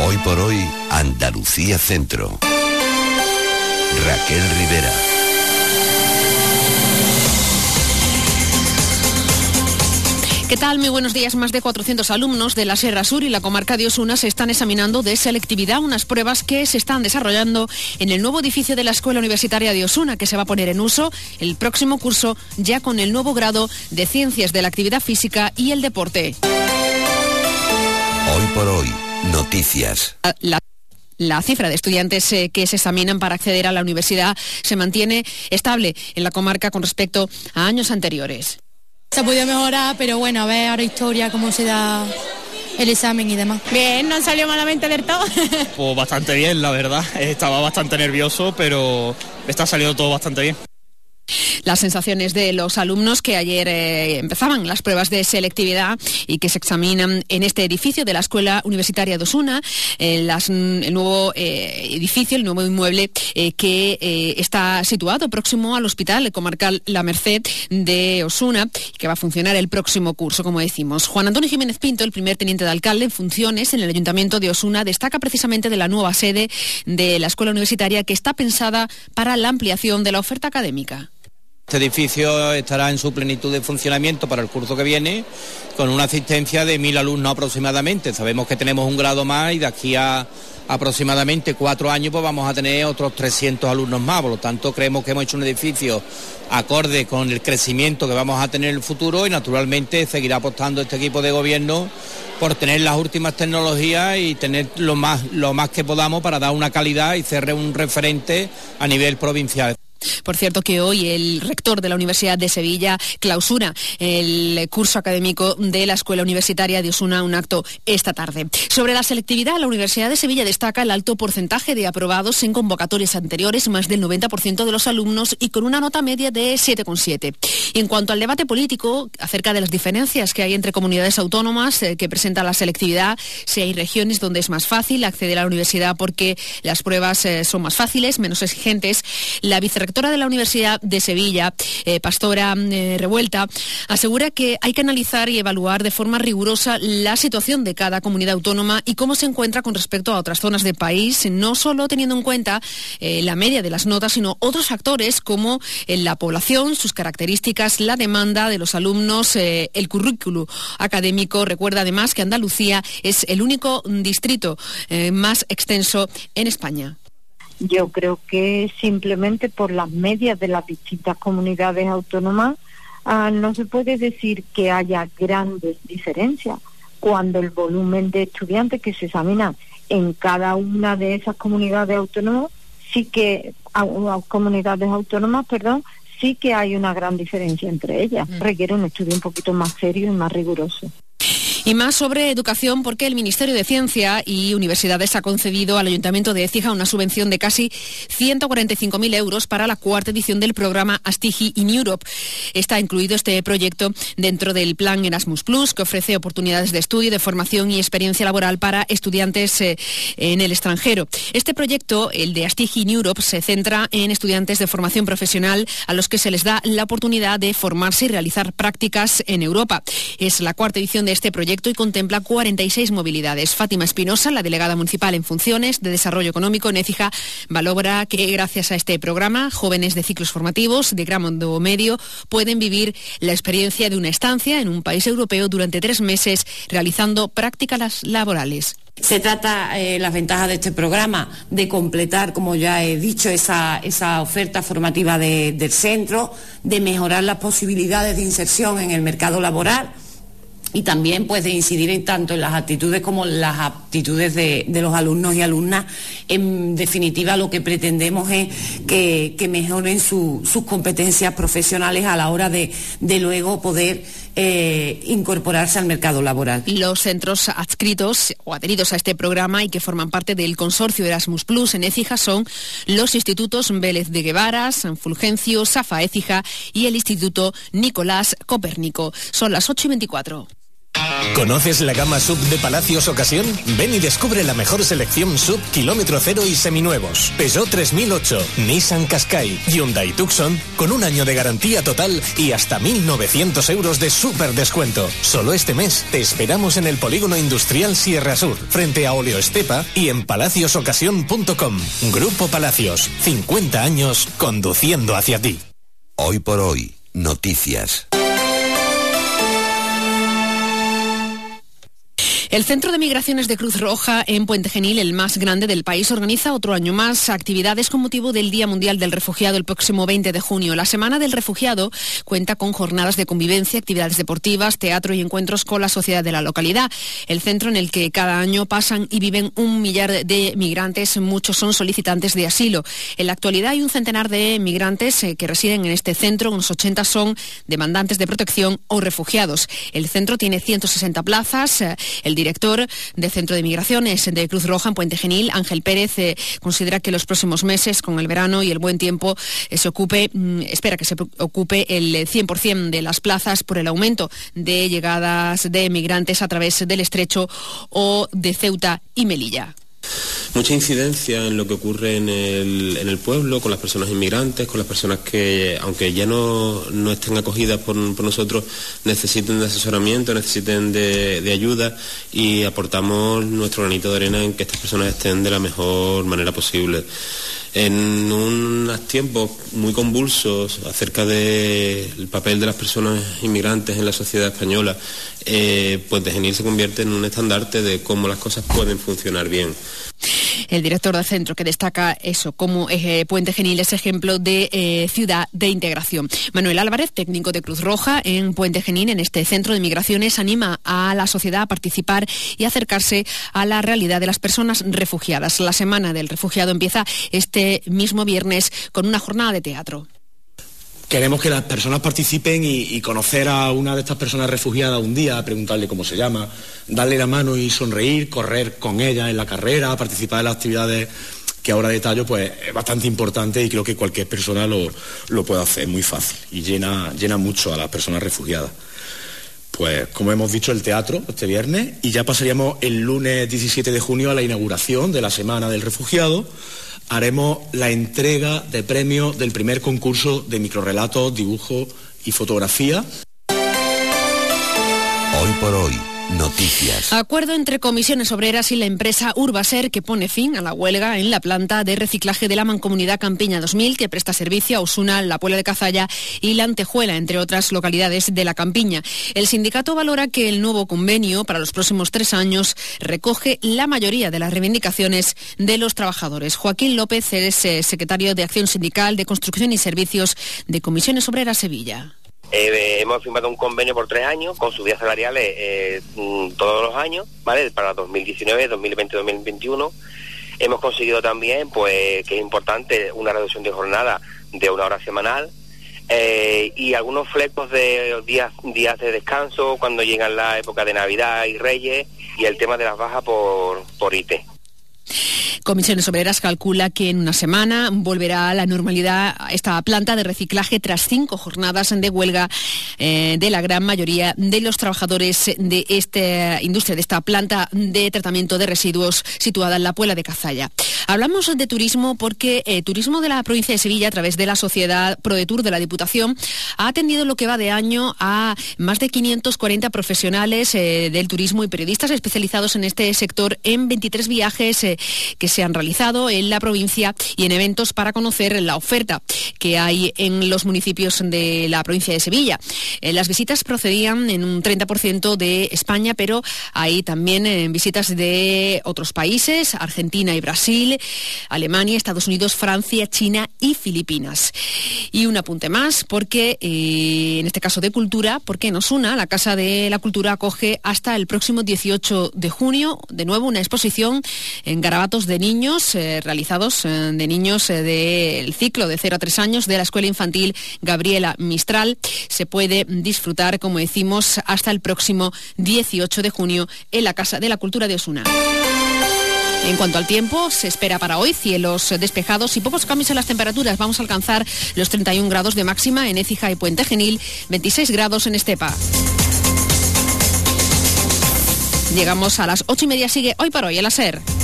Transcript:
Hoy por hoy, Andalucía Centro. Raquel Rivera. ¿Qué tal? Muy buenos días. Más de 400 alumnos de la Sierra Sur y la comarca de Osuna se están examinando de selectividad, unas pruebas que se están desarrollando en el nuevo edificio de la Escuela Universitaria de Osuna, que se va a poner en uso el próximo curso ya con el nuevo grado de Ciencias de la Actividad Física y el Deporte. Hoy por hoy, noticias. La cifra de estudiantes que se examinan para acceder a la universidad se mantiene estable en la comarca con respecto a años anteriores. Se ha podido mejorar, pero bueno, a ver ahora historia, cómo se da el examen y demás. Bien, no salió malamente del todo. Pues bastante bien, la verdad. Estaba bastante nervioso, pero está saliendo todo bastante bien. Las sensaciones de los alumnos que ayer empezaban las pruebas de selectividad y que se examinan en este edificio de la Escuela Universitaria de Osuna, el nuevo edificio, el nuevo inmueble que está situado próximo al Hospital Comarcal La Merced de Osuna, que va a funcionar el próximo curso, como decimos. Juan Antonio Jiménez Pinto, el primer teniente de alcalde en funciones en el Ayuntamiento de Osuna, destaca precisamente de la nueva sede de la Escuela Universitaria que está pensada para la ampliación de la oferta académica. Este edificio estará en su plenitud de funcionamiento para el curso que viene, con una asistencia de 1.000 alumnos aproximadamente. Sabemos que tenemos un grado más y de aquí a aproximadamente 4 años pues vamos a tener otros 300 alumnos más. Por lo tanto, creemos que hemos hecho un edificio acorde con el crecimiento que vamos a tener en el futuro y naturalmente seguirá apostando este equipo de gobierno por tener las últimas tecnologías y tener lo más que podamos para dar una calidad y ser un referente a nivel provincial. Por cierto que hoy el rector de la Universidad de Sevilla clausura el curso académico de la Escuela Universitaria de Osuna, un acto esta tarde. Sobre la selectividad, la Universidad de Sevilla destaca el alto porcentaje de aprobados en convocatorias anteriores, más del 90% de los alumnos y con una nota media de 7,7. Y en cuanto al debate político, acerca de las diferencias que hay entre comunidades autónomas que presentan la selectividad, si hay regiones donde es más fácil acceder a la universidad porque las pruebas son más fáciles, menos exigentes, la vicerrectora de la Universidad de Sevilla, Pastora Revuelta, asegura que hay que analizar y evaluar de forma rigurosa la situación de cada comunidad autónoma y cómo se encuentra con respecto a otras zonas del país, no solo teniendo en cuenta la media de las notas, sino otros factores como la población, sus características, la demanda de los alumnos, el currículo académico. Recuerda además que Andalucía es el único distrito más extenso en España. Yo creo que simplemente por las medias de las distintas comunidades autónomas no se puede decir que haya grandes diferencias cuando el volumen de estudiantes que se examinan en cada una de esas comunidades autónomas sí que hay una gran diferencia entre ellas. Requiere un estudio un poquito más serio y más riguroso. Y más sobre educación, porque el Ministerio de Ciencia y Universidades ha concedido al Ayuntamiento de Écija una subvención de casi 145.000 euros para la 4ª edición del programa ASTIGI in Europe. Está incluido este proyecto dentro del plan Erasmus+, que ofrece oportunidades de estudio, de formación y experiencia laboral para estudiantes en el extranjero. Este proyecto, el de ASTIGI in Europe, se centra en estudiantes de formación profesional a los que se les da la oportunidad de formarse y realizar prácticas en Europa. Es la 4ª edición de este proyecto y contempla 46 movilidades. Fátima Espinosa, la delegada municipal en funciones de Desarrollo Económico en Écija, valora que gracias a este programa jóvenes de ciclos formativos de grado medio pueden vivir la experiencia de una estancia en un país europeo durante 3 meses realizando prácticas laborales. Se trata, las ventajas de este programa, de completar, como ya he dicho, esa oferta formativa del centro, de mejorar las posibilidades de inserción en el mercado laboral y también pues de incidir tanto en las actitudes como en las aptitudes de los alumnos y alumnas. En definitiva, lo que pretendemos es que mejoren sus competencias profesionales a la hora de luego poder incorporarse al mercado laboral. Los centros adscritos o adheridos a este programa y que forman parte del consorcio Erasmus Plus en Écija son los institutos Vélez de Guevara, San Fulgencio, Safa Écija y el Instituto Nicolás Copérnico. Son las 8:24. ¿Conoces la gama SUV de Palacios Ocasión? Ven y descubre la mejor selección SUV kilómetro cero y seminuevos. Peugeot 3008, Nissan Qashqai, Hyundai Tucson, con un año de garantía total y hasta 1.900 euros de súper descuento. Solo este mes te esperamos en el Polígono Industrial Sierra Sur, frente a Oleo Estepa y en palaciosocasión.com. Grupo Palacios, 50 años conduciendo hacia ti. Hoy por hoy, noticias. El Centro de Migraciones de Cruz Roja en Puente Genil, el más grande del país, organiza otro año más actividades con motivo del Día Mundial del Refugiado el próximo 20 de junio. La Semana del Refugiado cuenta con jornadas de convivencia, actividades deportivas, teatro y encuentros con la sociedad de la localidad. El centro en el que cada año pasan y viven 1 millar de migrantes, muchos son solicitantes de asilo. En la actualidad hay un centenar de migrantes que residen en este centro, unos 80 son demandantes de protección o refugiados. El centro tiene 160 plazas. El director del Centro de Migraciones de Cruz Roja en Puente Genil, Ángel Pérez, considera que los próximos meses, con el verano y el buen tiempo, espera que se ocupe el 100% de las plazas por el aumento de llegadas de migrantes a través del Estrecho o de Ceuta y Melilla. Mucha incidencia en lo que ocurre en el pueblo, con las personas inmigrantes, con las personas que, aunque ya no estén acogidas por nosotros, necesiten de asesoramiento, necesiten de ayuda, y aportamos nuestro granito de arena en que estas personas estén de la mejor manera posible. En unos tiempos muy convulsos acerca del papel de las personas inmigrantes en la sociedad española, Puente Genil se convierte en un estandarte de cómo las cosas pueden funcionar bien. El director del centro, que destaca eso, como Puente Genil es ejemplo de ciudad de integración. Manuel Álvarez, técnico de Cruz Roja en Puente Genil, en este centro de migraciones, anima a la sociedad a participar y acercarse a la realidad de las personas refugiadas. La Semana del Refugiado empieza este mismo viernes con una jornada de teatro. Queremos que las personas participen y conocer a una de estas personas refugiadas un día, preguntarle cómo se llama, darle la mano y sonreír, correr con ella en la carrera, participar en las actividades que ahora detallo, pues es bastante importante, y creo que cualquier persona lo puede hacer muy fácil y llena mucho a las personas refugiadas. Pues como hemos dicho, el teatro este viernes, y ya pasaríamos el lunes 17 de junio a la inauguración de la Semana del Refugiado. Haremos la entrega de premios del primer concurso de microrrelatos, dibujo y fotografía. Hoy por hoy, noticias. Acuerdo entre comisiones obreras y la empresa Urbaser, que pone fin a la huelga en la planta de reciclaje de la Mancomunidad Campiña 2000, que presta servicio a Osuna, La Puebla de Cazalla y La Antejuela, entre otras localidades de la Campiña. El sindicato valora que el nuevo convenio para los próximos 3 años recoge la mayoría de las reivindicaciones de los trabajadores. Joaquín López es secretario de Acción Sindical de Construcción y Servicios de Comisiones Obreras Sevilla. Hemos firmado un convenio por 3 años con subidas salariales todos los años, ¿vale? Para 2019, 2020, 2021. Hemos conseguido también, pues, que es importante, una reducción de jornada de 1 hora semanal, y algunos flecos de días de descanso cuando llegan la época de Navidad y Reyes, y el tema de las bajas por IT. Comisiones Obreras calcula que en una semana volverá a la normalidad esta planta de reciclaje tras 5 jornadas de huelga de la gran mayoría de los trabajadores de esta industria, de esta planta de tratamiento de residuos situada en La Puebla de Cazalla. Hablamos de turismo porque Turismo de la provincia de Sevilla, a través de la sociedad ProDetour de la Diputación, ha atendido lo que va de año a más de 540 profesionales del turismo y periodistas especializados en este sector en 23 viajes que se han realizado en la provincia y en eventos para conocer la oferta que hay en los municipios de la provincia de Sevilla. Las visitas procedían en un 30% de España, pero hay también visitas de otros países, Argentina y Brasil, Alemania, Estados Unidos, Francia, China y Filipinas. Y un apunte más, porque en este caso de cultura, porque en Osuna, la Casa de la Cultura acoge hasta el próximo 18 de junio, de nuevo, una exposición en garabatos de niños, realizados de niños del ciclo de 0 a 3 años de la Escuela Infantil Gabriela Mistral. Se puede disfrutar, como decimos, hasta el próximo 18 de junio en la Casa de la Cultura de Osuna. En cuanto al tiempo, se espera para hoy cielos despejados y pocos cambios en las temperaturas. Vamos a alcanzar los 31 grados de máxima en Écija y Puente Genil, 26 grados en Estepa. Llegamos a las 8:30, sigue Hoy por Hoy en la SER.